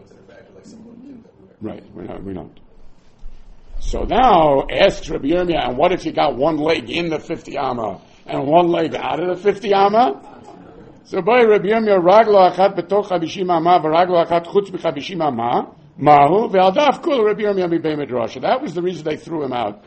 Right, we don't. We don't. So now, asks Rabbi Yirmiyah, and what if you got one leg in the fifty amma and one leg out of the fifty amma? So by Rabbi Yirmiyah, raglo achat betoch chavishim amma, v'raglo achat chutz b'chavishim amma, mahu, ve'aldav kul Rabbi Yirmiyah mibei midrasha. That was the reason they threw him out.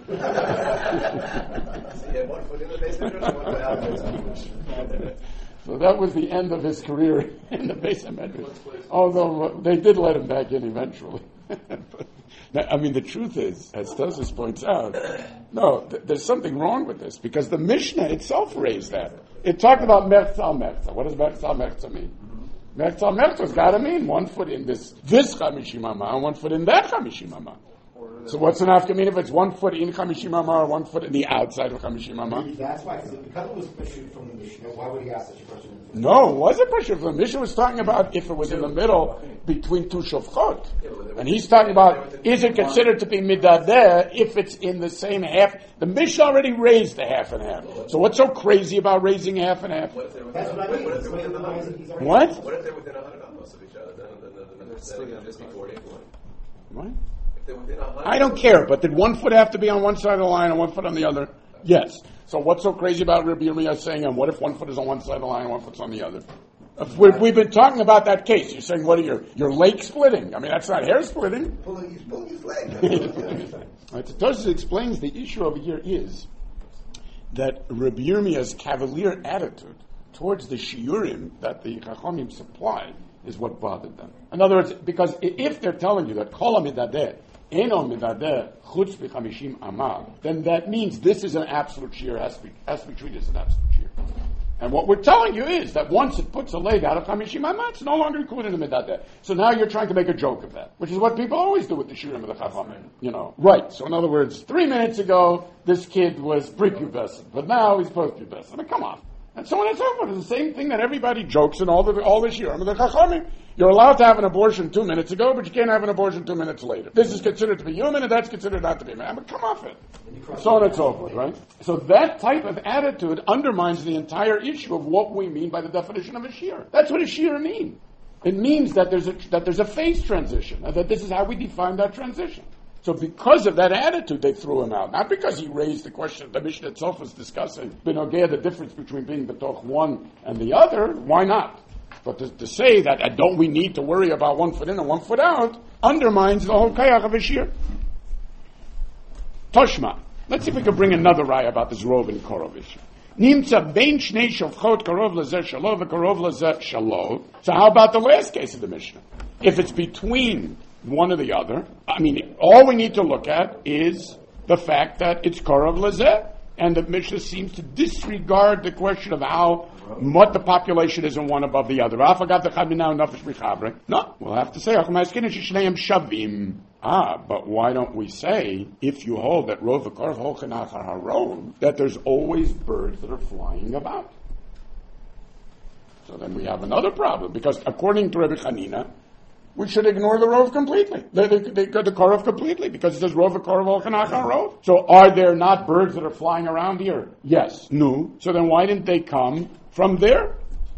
So that was the end of his career in the Beis HaMedrash. Although they did let him back in eventually. But, I mean, the truth is, as Tosfos points out, no, th- there's something wrong with this, because the Mishnah itself raised that. It talked about Mertzal Mertzal. What does Mertzal Mertzal mean? Mertzal Mertzal's got to mean one foot in this this Chamishim Amma and one foot in that Chamishim Amma. So what's an afkamin if it's one foot in Chamishim Amma or one foot in the outside of Chamishim Amma? That's why, because it was issued from the Mishnah. Why would he ask such a question? No, it wasn't a question from the Mishnah. Was talking about if it was in the middle between two shofchot. And he's talking about, is it considered to be midadeh if it's in the same half? The Mishnah already raised the half and half. So what's so crazy about raising half and half? That's what I mean. What if they're within the hundred? What? What if they're within a hundred amos of each other? Then, then, then, then, then, then, then just be forty. Right? If they're within a hundred. I don't care, but did one foot have to be on one side of the line and one foot on the other? Yes. So what's so crazy about Rabbi Yirmiyah saying, and what if one foot is on one side of the line and one foot's on the other? If we've, we've been talking about that case. You're saying, what are your, your leg splitting? I mean, that's not hair splitting. Pulling, he's pulling his leg. Right, so Tosfos explains the issue over here is that Rabbi Yirmiyah's cavalier attitude towards the shiurim that the Chachamim supply is what bothered them. In other words, because if they're telling you that kol hamidadeh eno midadeh chutz b'chamishim amal, then that means this is an absolute shiur, has to be, has to be treated as an absolute shiur. And what we're telling you is that once it puts a leg out of Chamishim Amat, it's no longer included in the Midadeh. So now you're trying to make a joke of that, which is what people always do with the Shiurim of the Chachamim. You know, right. So in other words, three minutes ago, this kid was prepubescent, but now he's postpubescent. I mean, come on. And so on and so forth. It's the same thing that everybody jokes in all the all the Shiurim of the Chachamim. You're allowed to have an abortion two minutes ago, but you can't have an abortion two minutes later. This is considered to be human, and that's considered not to be man. But come off it. So on and so forth, right? So that type of attitude undermines the entire issue of what we mean by the definition of a shiur. That's what a shiur means. It means that there's a that there's a phase transition, and that this is how we define that transition. So because of that attitude, they threw him out. Not because he raised the question the Mishnah itself was discussing, Benogea, the difference between being betoch one and the other. Why not? But to, to say that uh, don't we need to worry about one foot in and one foot out undermines the whole kayach of a shiur. Toshma. Let's see if we can bring another raya about this Rov and Korov issue. Nimtza bein shnei shavchot karov lezer shalo v'karov lezer shalo. So how about the last case of the Mishnah? If it's between one or the other, I mean, all we need to look at is the fact that it's karov lezer, and the Mishnah seems to disregard the question of how what the population is in one above the other. No, we'll have to say ah, but why don't we say, if you hold that rov v'karov holchen achar harov, that there's always birds that are flying about? So then we have another problem, because according to Rabbi Chanina, we should ignore the rov completely, the, the, the, the karov completely, because it says rov v'karov holchen achar harov. So are there not birds that are flying around here? Yes. No. So then why didn't they come from there?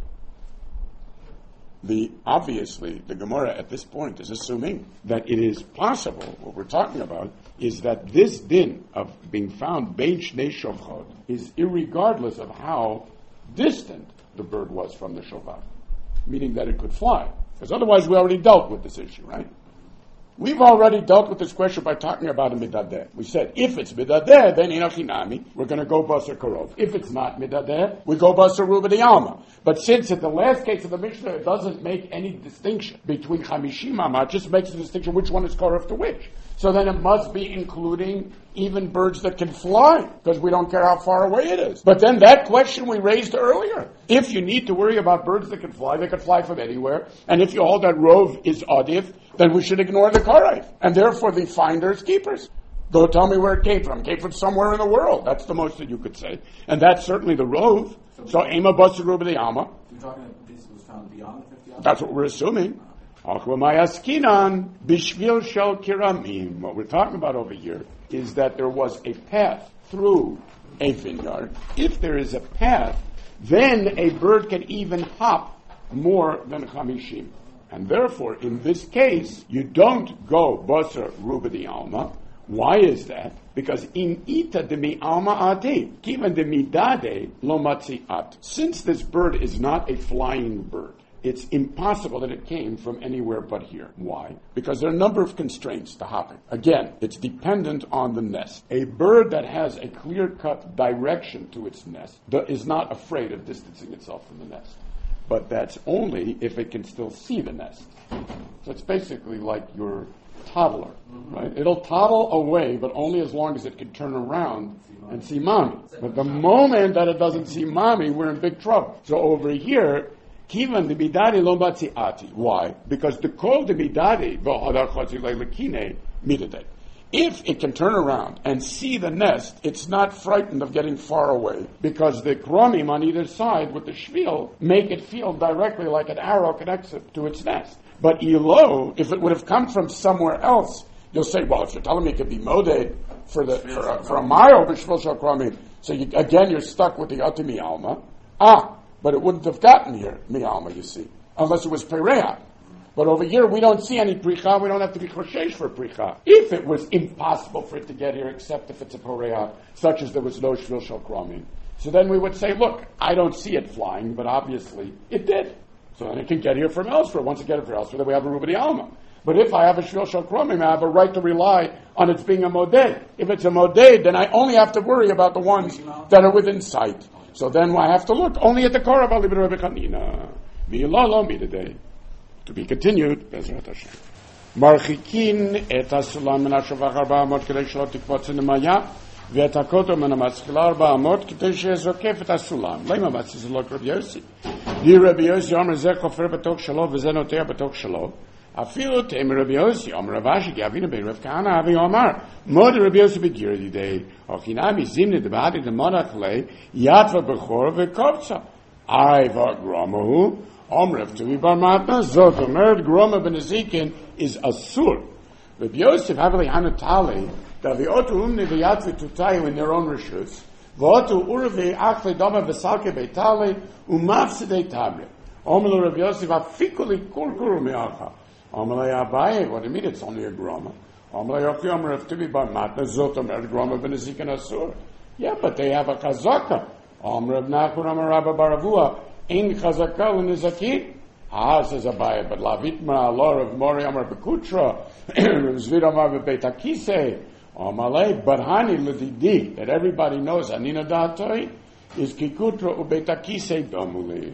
The obviously the Gemara at this point is assuming that it is possible. What we're talking about is that this din of being found bein shnei shovchot is irregardless of how distant the bird was from the shovar, meaning that it could fly. Because otherwise we already dealt with this issue, right? We've already dealt with this question by talking about a midadeh. We said, if it's midadeh, then inachinami, we're going to go basar karov. If it's not midadeh, we go basar ruba de alma. But since at the last case of the Mishnah, it doesn't make any distinction between chamishim amah, it just makes a distinction which one is karov to which. So then it must be including even birds that can fly, because we don't care how far away it is. But then that question we raised earlier. If you need to worry about birds that can fly, they can fly from anywhere. And if you hold that rov is adif, then we should ignore the karayv. And therefore the finders keepers. Go tell me where it came from. It came from somewhere in the world. That's the most that you could say. And that's certainly the rov. So ema basar ruba de alma. You're talking about this was found beyond the fifty hours? That's what we're assuming. What we're talking about over here is that there was a path through a vineyard. If there is a path, then a bird can even hop more than chamishim. And therefore, in this case, you don't go basar ruba di alma. Why is that? Because in ita de mi alma ade, given de mi dade lo matziat. Since this bird is not a flying bird, it's impossible that it came from anywhere but here. Why? Because there are a number of constraints to hopping. Again, it's dependent on the nest. A bird that has a clear-cut direction to its nest is not afraid of distancing itself from the nest. But that's only if it can still see the nest. So it's basically like your toddler, right? It'll toddle away, but only as long as it can turn around and see mommy. But the moment that it doesn't see mommy, we're in big trouble. So over here, Kivan de midari lo matziati. Why? Because the kol de midari v'hadar chotzi le'lekine midade. If it can turn around and see the nest, it's not frightened of getting far away, because the kromim on either side with the shvil make it feel directly like an arrow connects it to its nest. But ilo, if it would have come from somewhere else, you'll say, well, if you're telling me it could be moded for the for a, for a mile, b'shvil shel kromim, so you, again you're stuck with the atimi alma. Ah. But it wouldn't have gotten here, mi alma, you see, unless it was pereah. But over here, we don't see any pricha. We don't have to be choshesh for pricha. If it was impossible for it to get here, except if it's a poreah, such as there was no shvil shel kromim, so then we would say, look, I don't see it flying, but obviously it did. So then it can get here from elsewhere. Once it get it from elsewhere, then we have a rubadi alma. But if I have a shvil shel kromim, I have a right to rely on its being a moded. If it's a moded, then I only have to worry about the ones that are within sight. So then I have to look only at the Korah Rabbi Rabbi Chanina. V'ilalo mi today. To be continued, Bezrat Hashem. Marchikin et hasulam min hashavach arba amot kedei shelo tikpotz in maya ve'et hakoto min hamatzchila arba amot kedei shezokef et hasulam. Lema matziz lo Rabbi Yossi. Di Rabbi Yossi omer zeh chofer b'tok shelo v'zeh noteah b'tok shelo. Afilu teim Rabbi Yossi omer Rav Ashi gavina bei Rav Kahana avi omar mod Rabbi Yossi begir didei ochinami zimne debadi demonach le yatva bechor ve'kovtza ai v'agromahu Omrev to be bar matna zot omer groma ben ezekin is asur. Rabbi Yosef haveli hanatali that the otu umne v'yatvi tutayu in their own rishus v'otu urvi achve dama v'salke beitali umafsidei tabre. Omelo Rabbi Yosef afikuli kurkuru me'acha. Omelo Abaye, what do you mean it's only a groma? Omelo Yochi Omrev to be bar matna zot omer groma ben ezekin asur. Yeah, but they have a chazaka. Omrev Nachman Omer Rabba Baravua. In Chazakah u'Nizakir. Ah, says Abaye, but Lavitma Allah of Mori Amar Bekutra, Zvir Amar Bebeit HaKisei, Amalei, but Hani L'Didi, that everybody knows, Anina Datoi, is Kikutra u'Beit HaKisei Domuli.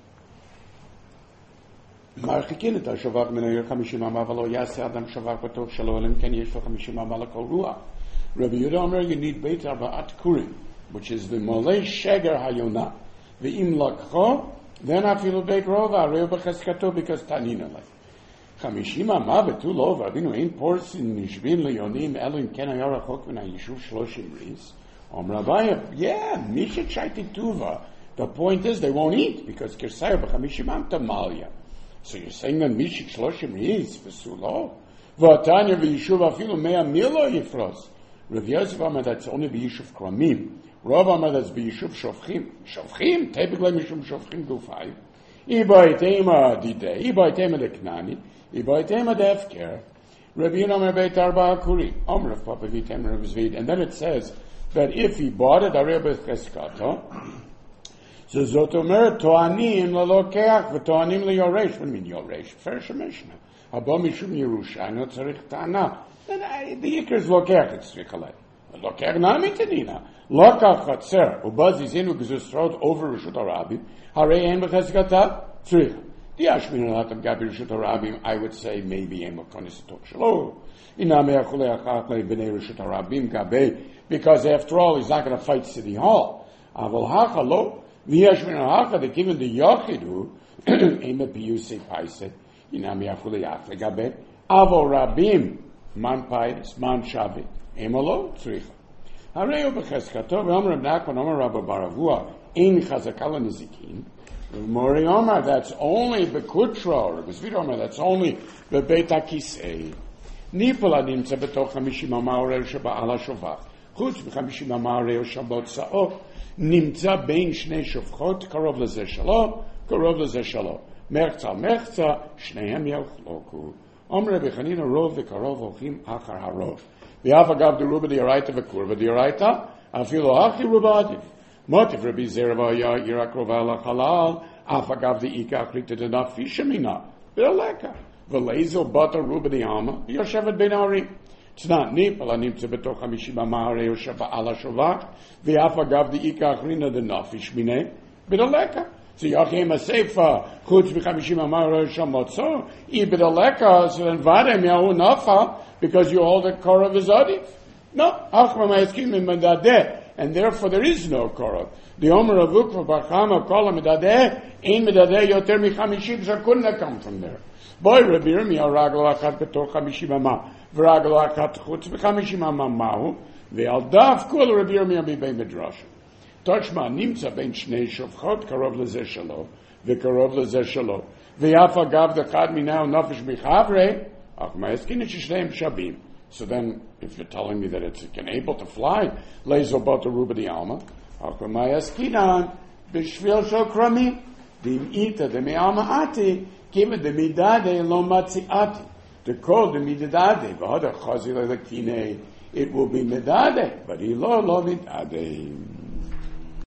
Marchikin et HaShavach min ha'yer chamishim amah v'lo yaseh Adam Shavach b'tok shelo elim ken yesh lo chamishim amah l'kol ruach. Rabbi Yehuda Omer, you need Beit Arba'at Kurim, which is the Molei Sheger HaYonah. Ve'im lakcho, then afilu beit rova, reu b'cheskato, because tanina like. Chamishim amah betu lo, v'abinu ein porsin nishbin leyonim, elin ken hayar achok v'na yishuv shloshim riz. Om Rabbi, yeah, mishet shaiti tuva. The point is they won't eat, because kirsayah b'chamishim am tamalya. So you're saying that mishet shloshim riz, v'sulo? V'atanya v'yishuv afilu mea milo yifros. Rav Yosef amah, that's only b'yishuv kramim. Rav Amar that's b'yishuv shofchim. Shofchim? Typically mishum shofchim gufay. Ibaitema didei. Ibaitema de knani. Ibaitema de efker. Rabbi Yehuda beit arba hakuri. Omer of Papa Vitem Rav Zvid. And then it says that if he bought it, arei b'cheskato, so zot omer toanim lalokeach v'toanim liyoresh. What do you mean yoresh? Fair shemeshna. Haba mishum Yerusha. No tzarich ta'ana. Then the yikr is lokeach. It's tzrichalei. Lokeach nami tenina. Lokach chatzer ubaz izinu gzusrot over Rishut HaRabim harei ein b'cheskata tzricha. The Ashmin Alatam Gabi Rishut HaRabim, I would say maybe ein b'konis tok shelo. Inamei achulei achach lei b'nei Rishut HaRabim gabe, because after all he's not going to fight City Hall. Aval hacha lo the Ashmin Alacha that given the Yochidu ein b'piyusei paiset inamei achulei achle gabe aval Rabim man pais man shavit ein lo tzricha. Hareu b'cheskato v'omer Nachman Omer Rabba Baravua ein chazakah l'nizikin. Mori Omer, that's only b'kutra, or Zvir Omer, that's only b'beit hakisei. Nipola nimtza b'toch hamishim amah oreu sheba'al hashovach. Chutz b'chamishim amah oreu shabot sa'o. Nimtza bein shnei shofchot, karov lezeh shalo, karov lezeh shalo. Merchza merchza, shnehem yochloku. Omer b'chanina rov v'karov hochim achar harov. V'afagav the ruba the oraita v'kurva the oraita afilo hachi ruba adif. Motiv Rabbi Zerva ya yirakrova la halal afagav the ika akrita the nafisha mina v'aleka v'leizel bata ruba the alma yoshevet ben arim. It's not nip ala nimtze betoch hamishim amahare yosheva ala shovach v'afagav the ika akrina the nafish mine v'aleka. So Yachim Aseifa, Chutz B'Chamishim Amar Rosh Hamotzo, Ibidaleka, so then Vadem Yahu Nafa, because you hold the Korah V'Zadif. No, Achma Ma'eskim Medadeh, and therefore there is no Korah. The Omer of Ukva Barchama Kola Medadeh, Ein Medadeh Yoter Michamishim, so couldn't have come from there. Boy, Rabbi Yirmiyah, Raglo Akat B'Tor Chamishim Amar, V'Raglo Akat Chutz B'Chamishim Amar Mahu, V'Aldaf Kul Rabbi Yirmiyah B'Bei Midrash. Toshma nimtza ben shnei shofchot karov lezeh shelo v'karov lezeh shelo v'yafa gav dechad minau nafesh b'chavre ach ma'eskin et shneim shabim. So then, if you're telling me that it's able to fly, lezo bata ruba di alma ach ma'eskinan b'shvil shel kramim Dim ita the me'ama'ati, given the midade lo matzi'ati. To call the midade, v'hada chazil lekine, it will be midade, but he lo lo midade.